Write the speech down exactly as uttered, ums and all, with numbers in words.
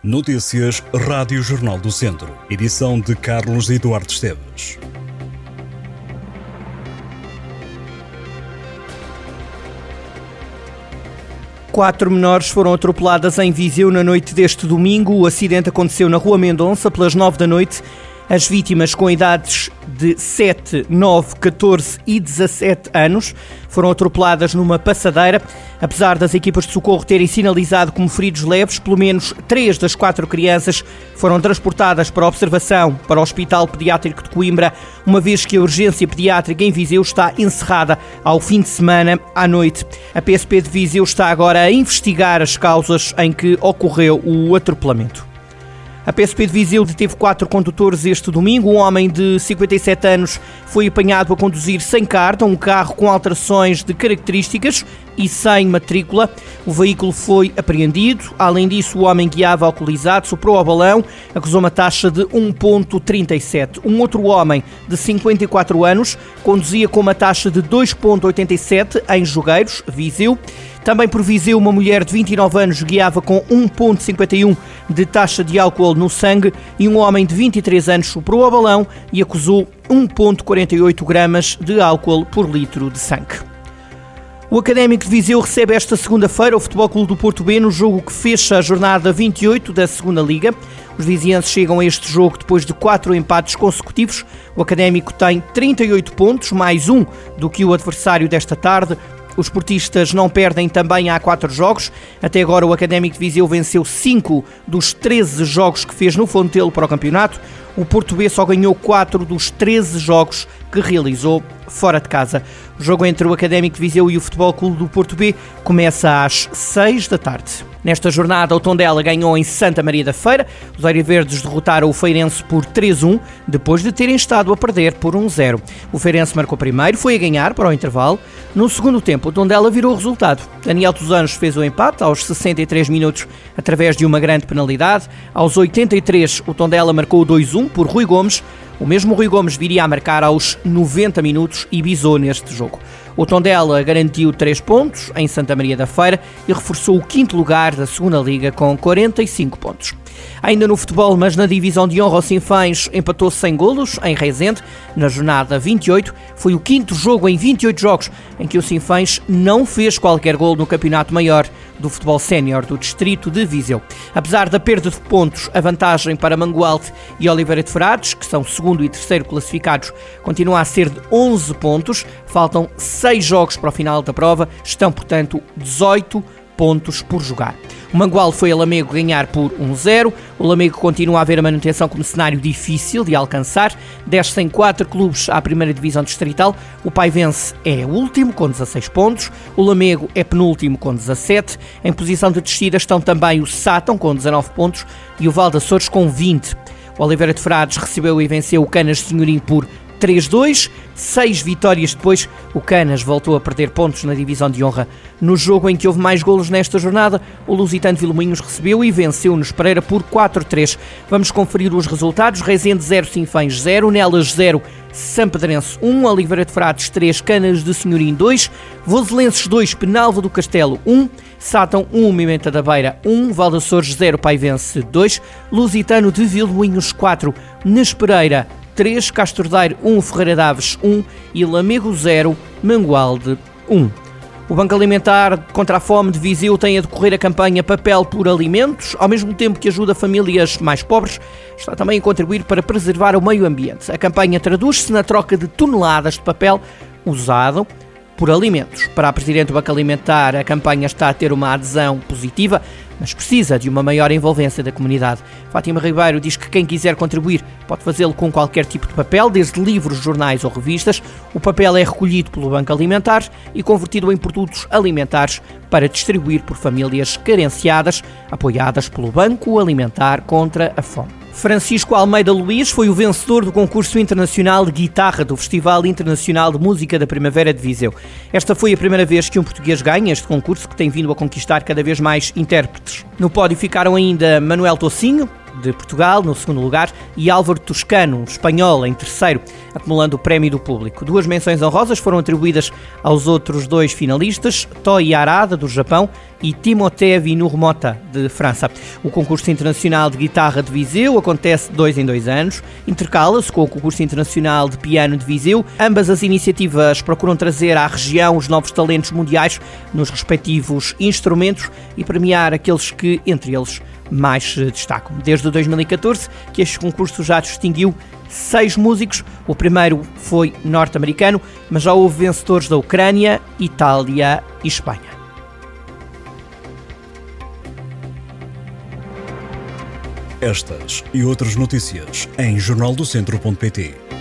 Notícias Rádio Jornal do Centro. Edição de Carlos Eduardo Esteves. Quatro menores foram atropeladas em Viseu na noite deste domingo. O acidente aconteceu na Rua Mendonça pelas nove da noite. As vítimas, com idades de sete, nove, catorze e dezassete anos, foram atropeladas numa passadeira. Apesar das equipas de socorro terem sinalizado como feridos leves, pelo menos três das quatro crianças foram transportadas para observação para o Hospital Pediátrico de Coimbra, uma vez que a urgência pediátrica em Viseu está encerrada ao fim de semana à noite. A P S P de Viseu está agora a investigar as causas em que ocorreu o atropelamento. A P S P de Viseu deteve quatro condutores este domingo. Um homem de cinquenta e sete anos foi apanhado a conduzir sem carta um carro com alterações de características e sem matrícula. O veículo foi apreendido. Além disso, o homem guiava alcoolizado, soprou ao balão, acusou uma taxa de um vírgula trinta e sete. Um outro homem de cinquenta e quatro anos conduzia com uma taxa de dois vírgula oitenta e sete em Jogueiros, Viseu. Também por Viseu, uma mulher de vinte e nove anos guiava com um vírgula cinquenta e um de taxa de álcool no sangue e um homem de vinte e três anos soprou ao balão e acusou um vírgula quarenta e oito gramas de álcool por litro de sangue. O Académico de Viseu recebe esta segunda-feira o Futebol Clube do Porto B no jogo que fecha a jornada vinte e oito da segunda Liga. Os vizienses chegam a este jogo depois de quatro empates consecutivos. O Académico tem trinta e oito pontos, mais um do que o adversário desta tarde. Os portistas não perdem também há quatro jogos. Até agora o Académico de Viseu venceu cinco dos treze jogos que fez no Fontelo para o campeonato. O Porto B só ganhou quatro dos treze jogos que realizou fora de casa. O jogo entre o Académico de Viseu e o Futebol Clube do Porto B começa às seis da tarde. Nesta jornada, o Tondela ganhou em Santa Maria da Feira. Os auriverdes derrotaram o Feirense por três a um, depois de terem estado a perder por um a zero. O Feirense marcou primeiro, foi a ganhar para o intervalo. No segundo tempo, o Tondela virou o resultado. Daniel dos Anjos fez o empate aos sessenta e três minutos através de uma grande penalidade. Aos oitenta e três, o Tondela marcou dois a um por Rui Gomes. O mesmo Rui Gomes viria a marcar aos noventa minutos e bisou neste jogo. O Tondela garantiu três pontos em Santa Maria da Feira e reforçou o quinto lugar da segunda Liga com quarenta e cinco pontos. Ainda no futebol, mas na divisão de honra, o Sinfãs empatou sem golos em Rezende. Na jornada vinte e oito, foi o quinto jogo em vinte e oito jogos em que o Sinfãs não fez qualquer golo no campeonato maior do futebol sénior do distrito de Viseu. Apesar da perda de pontos, a vantagem para Mangualde e Oliveira de Frades, que são segundo e terceiro classificados, continua a ser de onze pontos. Faltam seis jogos para o final da prova, estão, portanto, dezoito pontos por jogar. O Mangualde foi a Lamego ganhar por um a zero. O Lamego continua a ver a manutenção como cenário difícil de alcançar. Descem quatro clubes à primeira divisão distrital. O Paivense é o último com dezasseis pontos. O Lamego é penúltimo com dezassete. Em posição de descida estão também o Sátão com dezanove pontos e o Val de Açores com vinte. O Oliveira de Frades recebeu e venceu o Canas de Senhorim por três a dois. Seis vitórias depois, o Canas voltou a perder pontos na divisão de honra. No jogo em que houve mais golos nesta jornada, o Lusitano de Vilmoinhos recebeu e venceu no Espereira por quatro a três. Vamos conferir os resultados. Rezende zero, Sinfãs zero, Nelas zero, Sampedrense um, Oliveira de Frades três, Canas de Senhorim dois, Voselenses dois, Penalva do Castelo um, Sátão um, Mimenta da Beira um, Val de Açores zero, Paivense dois, Lusitano de Vilmoinhos quatro, Nespereira três, Castordeiro um, Ferreira Daves um e Lamego zero, Mangualde um. O Banco Alimentar contra a Fome de Viseu tem a decorrer a campanha Papel por Alimentos, ao mesmo tempo que ajuda famílias mais pobres, está também a contribuir para preservar o meio ambiente. A campanha traduz-se na troca de toneladas de papel usado por alimentos. Para a Presidente do Banco Alimentar, a campanha está a ter uma adesão positiva, mas precisa de uma maior envolvência da comunidade. Fátima Ribeiro diz que quem quiser contribuir pode fazê-lo com qualquer tipo de papel, desde livros, jornais ou revistas. O papel é recolhido pelo Banco Alimentar e convertido em produtos alimentares para distribuir por famílias carenciadas, apoiadas pelo Banco Alimentar contra a Fome. Francisco Almeida Luís foi o vencedor do concurso internacional de guitarra do Festival Internacional de Música da Primavera de Viseu. Esta foi a primeira vez que um português ganha este concurso, que tem vindo a conquistar cada vez mais intérpretes. No pódio ficaram ainda Manuel Tocinho, de Portugal, no segundo lugar, e Álvaro Toscano, espanhol, em terceiro, acumulando o prémio do público. Duas menções honrosas foron atribuídas aos outros dois finalistas, Toi Arada, do Japão, e Timothée Vinur-Mota, de França. O concurso internacional de guitarra de Viseu acontece de dois em dois anos, intercala-se com o concurso internacional de piano de Viseu. Ambas as iniciativas procuram trazer à região os novos talentos mundiais nos respectivos instrumentos e premiar aqueles que, entre eles, mais se destacam. Desde dois mil e catorze que este concurso já distinguiu seis músicos. O primeiro foi norte-americano, mas já houve vencedores da Ucrânia, Itália e Espanha. Estas e outras notícias em jornal do centro ponto pt.